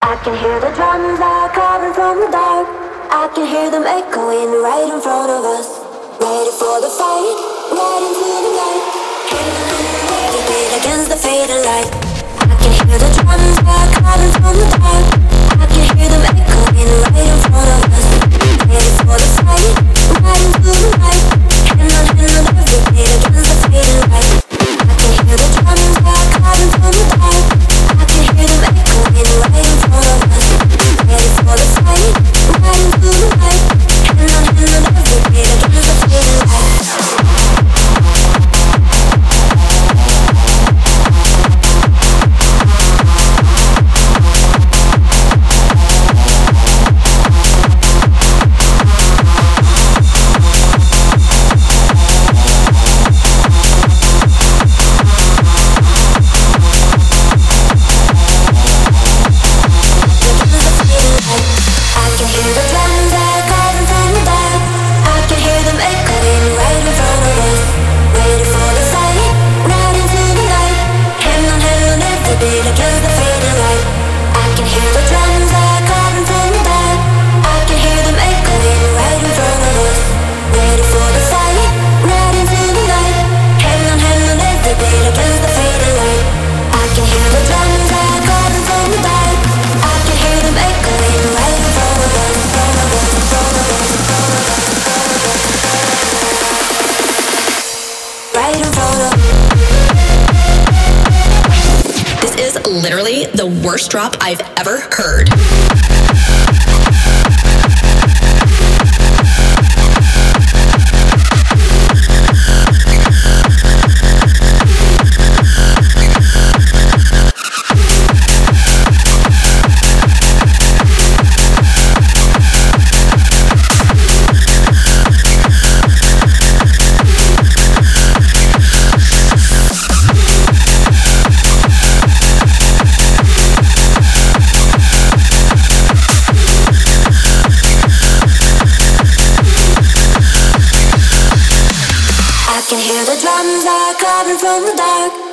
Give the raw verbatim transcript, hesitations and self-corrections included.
I can hear the drums are coming from the dark. I can hear them echoing right in front of us. Ready for the fight, right into the night. Ready beat against the fading light. I can hear the drums are coming from the dark. I can hear them echoing right in front of us. Ready for the fight, right into the night. Hand on hand, every beat against the fading light. I can hear the drums are coming from the dark. I can hear them echoing right in front of us. Ready for the fight, right into the night. Hand on hand, every beat against the fading light. Literally the worst drop I've ever heard. I can hear the drums are coming from the dark.